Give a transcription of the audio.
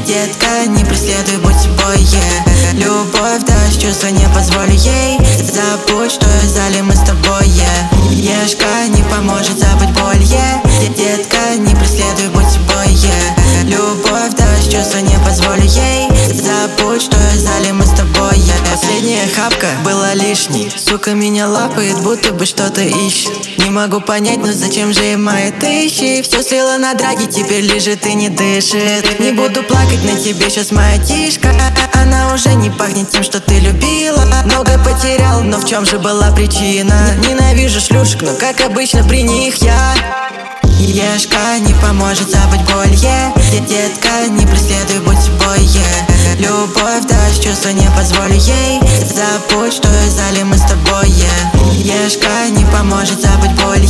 Детка, не преследуй, будь собой, yeah. Любовь даст чувства, не позволю ей. Забудь, что в зале мы с тобой, yeah. Ешка не поможет забыть боль, yeah. Детка, не преследуй, будь собой, yeah. Любовь даст чувства, не позволю ей. Забудь, что в зале мы с тобой, yeah. Последняя хапка была лишней. Сука меня лапает, будто бы что-то ищет. Не могу понять, но зачем же и мои тысячи. Все слила на драге, теперь лежит и не дышит. Не буду плакать на тебе, сейчас моя тишка. Она уже не пахнет тем, что ты любила. Много потерял, но в чем же была причина? Ненавижу шлюшек, но как обычно при них я. Ешка не поможет забыть боль, yeah. Детка, не преследуй, будь собой, yeah. Любовь даст чувства, не позволю ей. Забудь, что в зале мы с тобой, yeah. Ешка не поможет забыть боль,